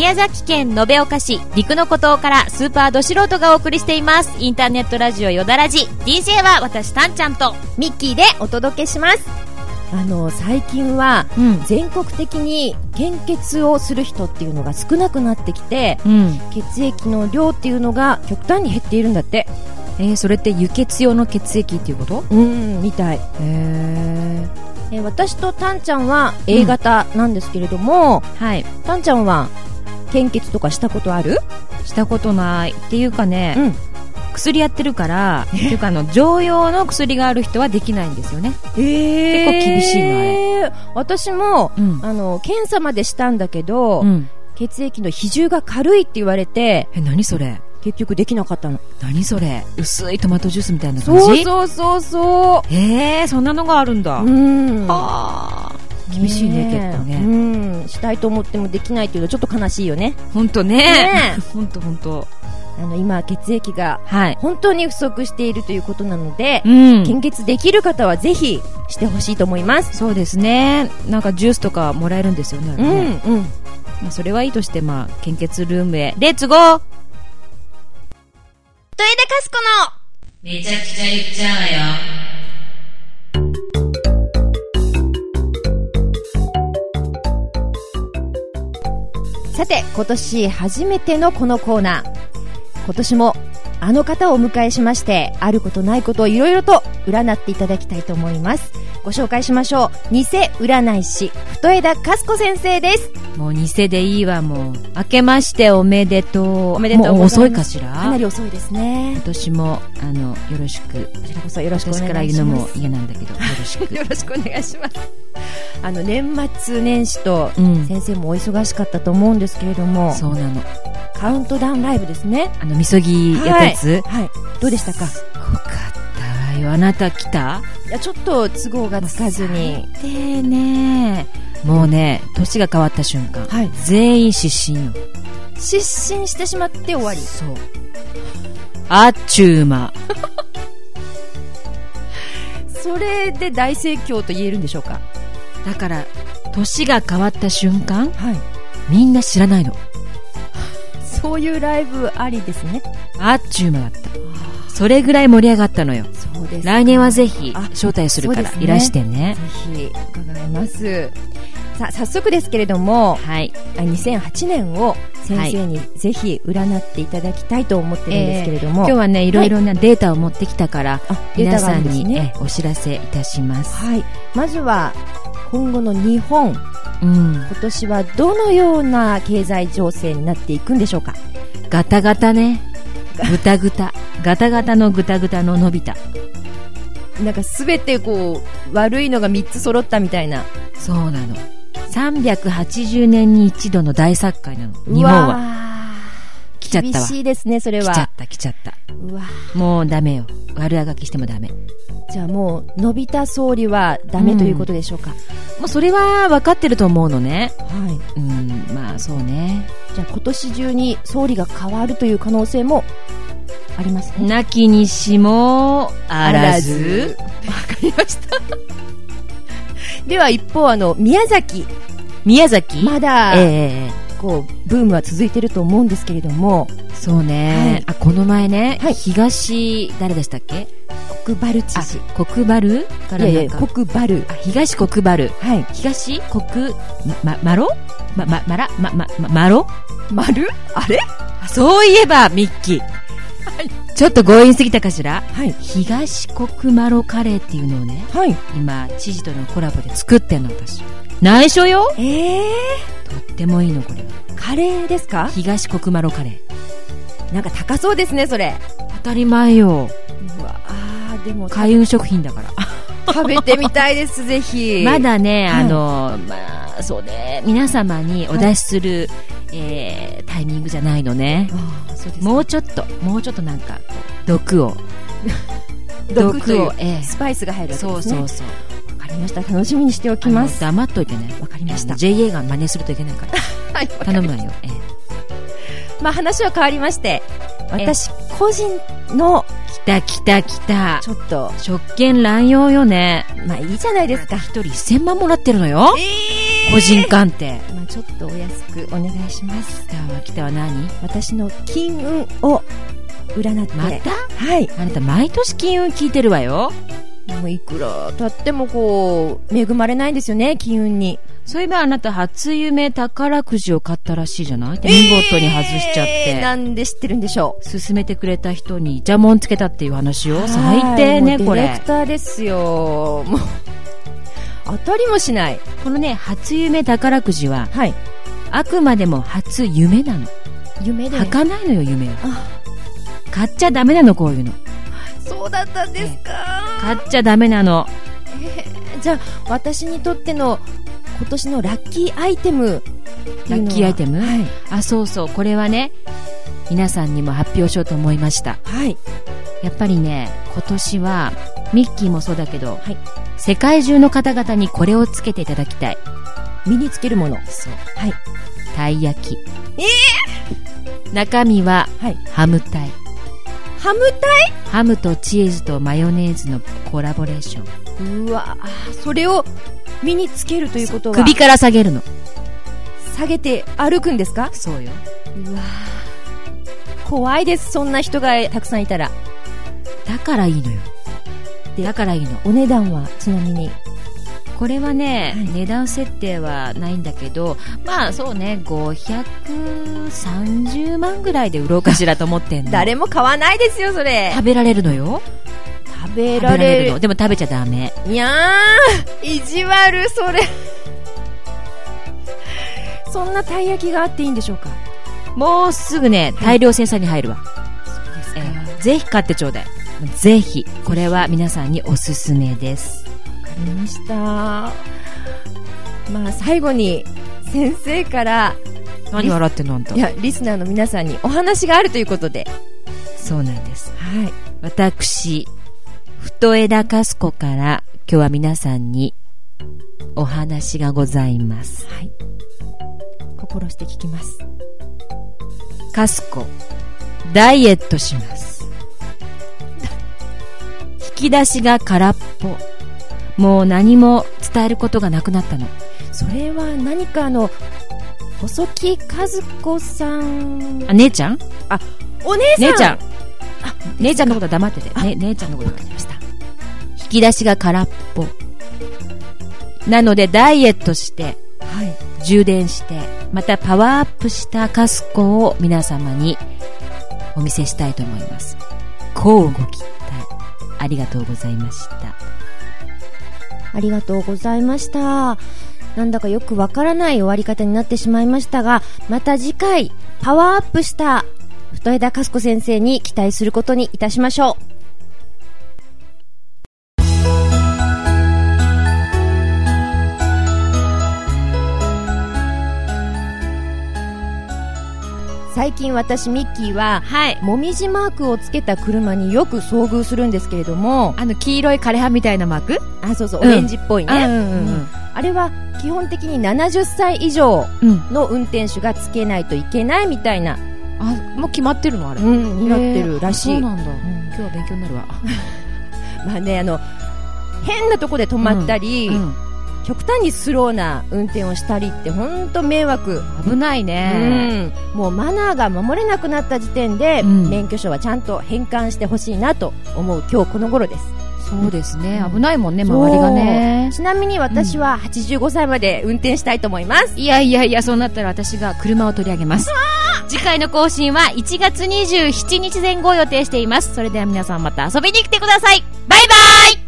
宮崎県延岡市陸の孤島からスーパーど素人がお送りしています。インターネットラジオよだらじ。 DJ は私たんちゃんとミッキーでお届けします。最近は全国的に献血をする人っていうのが少なくなってきて、血液の量っていうのが極端に減っているんだって。 それって輸血用の血液っていうこと？ みたい。私とタンちゃんは A 型なんですけれども、はい、タンちゃんは献血とかしたことある？ したことないっていうかね、薬やってるからっていうか常用の薬がある人はできないんですよね。結構厳しいのあれ。 私も、検査までしたんだけど、血液の比重が軽いって言われて、 何それ？ 結局できなかったの。 何それ？薄いトマトジュースみたいな感じ？ そうそんなのがあるんだ。はあ、厳しいね、結構ね。 したいと思ってもできないっていうのはちょっと悲しいよね。 ほんとね。ほんと今血液が本当に不足しているということなので、献血できる方はぜひしてほしいと思います。 そうですね。なんかジュースとかもらえるんですよね。それはいいとして、献血ルームへレッツゴー。 トイレカスコのめちゃくちゃ言っちゃうわよ。 さて、今年初めてのこのコーナー、今年もあの方をお迎えしまして、あることないことをいろいろと占っていただきたいと思います。ご紹介しましょう。偽占い師太枝かす子先生です。 もう偽でいいわ。もう明けましておめでとう。 おめでとうございます。 もう遅いかしら？ かなり遅いですね。 今年もよろしく。 こちらこそよろしくお願いします。 私から言うのも嫌なんだけど、よろしくよろしくお願いします。年末年始と、先生もお忙しかったと思うんですけれども、 そうなの。 カウントダウンライブですね。 みそぎやったやつ、 どうでしたか？ すごかったわよ。あなた来た？ いや、ちょっと都合がつかずに。 でね、もうね、年が変わった瞬間、全員失神よ。 失神してしまって終わり。 そう。あっちゅう間。 それで大盛況と言えるんでしょうか？ だから年が変わった瞬間、みんな知らないの。 そういうライブありですね。 あっちゅう間だった。それぐらい盛り上がったのよ。 そうです。 来年はぜひ招待するからいらしてね。 ぜひ伺います。さあ、早速ですけれども、2008年を先生にぜひ占っていただきたいと思ってるんですけれども、 今日はね、いろいろなデータを持ってきたから、皆さんに、お知らせいたします。 まずは今後の日本、今年はどのような経済情勢になっていくんでしょうか？ ガタガタね。ぐたぐた。ガタガタのぐたぐたの伸びた。 なんかすべて悪いのが3つ揃ったみたいな。 そうなの。380年に一度の大殺界なの。日本は。来ちゃったわ。 厳しいですね、それは。 来ちゃった。もうダメよ。悪あがきしてもダメ。 じゃあもう、のび太総理はダメということでしょうか？ もうそれは分かってると思うのね。そうね。 じゃあ今年中に総理が変わるという可能性もありますね。 なきにしもあらず。 わかりました。では一方、宮崎まだ、ブームは続いてると思うんですけれども。 そうね。この前ね、誰でしたっけ？ 国原知事。 国原からなんか。 国原。 東国原。東国、マロ丸？あれ？ そういえば、ミッキー。ちょっと強引すぎたかしら？東国マロカレーっていうのをね、今、知事とのコラボで作ってんの、私。内緒よ？とってもいいの、これ。 カレーですか？ 東国マロカレー。 なんか高そうですね、それ。 当たり前よ。 でも開運食品だから。 食べてみたいです、ぜひ。 まだね、そうね、皆様にお出しする、タイミングじゃないのね。もうちょっとなんか、毒を、 スパイスが入るわけですね。 そう。 わかりました。楽しみにしておきます。 黙っといてね。 わかりました。 JA が真似するといけないから。頼むわよ。 話は変わりまして、私個人の来たちょっと職権乱用よね。 いいじゃないですか。 一人1000万もらってるのよ、個人鑑定。 ちょっとお安くお願いします。 来たわ何？ 私の金運を占って。 また？ はい。 あなた毎年金運聞いてるわよ。 もういくら経ってもこう恵まれないんですよね、金運に。 そういえばあなた初夢宝くじを買ったらしいじゃない？見事に外しちゃって、 なんで知ってるんでしょう。 勧めてくれた人に邪魔をつけたっていう話よ。最低ね、これ。 ディレクターですよ。もう当たりもしない。 このね、初夢宝くじは、 はい、 あくまでも初夢なの。 夢で儚ないのよ、夢を。買っちゃダメなの、こういうの。 そうだったんですか。 買っちゃダメなの。 じゃあ私にとっての今年のラッキーアイテム。 ラッキーアイテム、 はい、 あ、そうそう、これはね、皆さんにも発表しようと思いました。 はい。 やっぱりね、今年はミッキーもそうだけど、 はい、 世界中の方々にこれをつけていただきたい。 身につけるもの。 そう。 はい。 たい焼き。中身は、 はい、 ハムタイ。 ハムタイ？ ハムとチーズとマヨネーズのコラボレーション。うわ、それを身につけるということは首から下げるの。 下げて歩くんですか？ そうよ。 うわ、怖いです。そんな人がたくさんいたら。 だからいいのよ。だからいいの。 お値段はちなみに？ これはね、 はい、 値段設定はないんだけど、まあそうね、530万ぐらいで売ろうかしらと思ってんの。 誰も買わないですよ、それ。 食べられるのよ。 食べられるの。でも食べちゃダメ。 いやー、意地悪、それ。そんなたい焼きがあっていいんでしょうか？ もうすぐね、大量生産に入るわ。 そうですか。 ぜひ買ってちょうだい。ぜひ。これは皆さんにおすすめです。 わかりました。まあ最後に先生から、 何笑ってんのあんた。 いや、リスナーの皆さんにお話があるということで。 そうなんです。 はい。 私、太枝かすこから今日は皆さんにお話がございます。 はい。心して聞きます。 かすこ、ダイエットします。引き出しが空っぽ。もう何も伝えることがなくなったの。 それは何か細木和子さん。 あ、姉ちゃん？ あ、お姉さん。 姉ちゃん。姉ちゃんのことは黙ってて。姉ちゃんのことは。 わかりました。 引き出しが空っぽ。なのでダイエットして、 はい、 充電して、またパワーアップしたカスコを皆様にお見せしたいと思います。こうご期待。ありがとうございました。 ありがとうございました。なんだかよくわからない終わり方になってしまいましたが、また次回パワーアップした太枝かす子先生に期待することにいたしましょう。最近私ミッキーは、 はい、 もみじマークをつけた車によく遭遇するんですけれども、 黄色い枯葉みたいなマーク？ あ、そうそう、オレンジっぽいね。あれは基本的に70歳以上の運転手がつけないといけないみたいな。 あ、もう決まってるのあれ？ になってるらしい。 そうなんだ。今日は勉強になるわ。 まあね、変なとこで止まったり、極端にスローな運転をしたりって本当迷惑。 危ないね。 もうマナーが守れなくなった時点で、免許証はちゃんと返還してほしいなと思う今日この頃です。 そうですね、危ないもんね、周りがね。 ちなみに私は85歳まで運転したいと思います。 いやいやいや、そうなったら私が車を取り上げます。次回の更新は1月27日前後を予定しています。それでは皆さんまた遊びに来てください。バイバイ。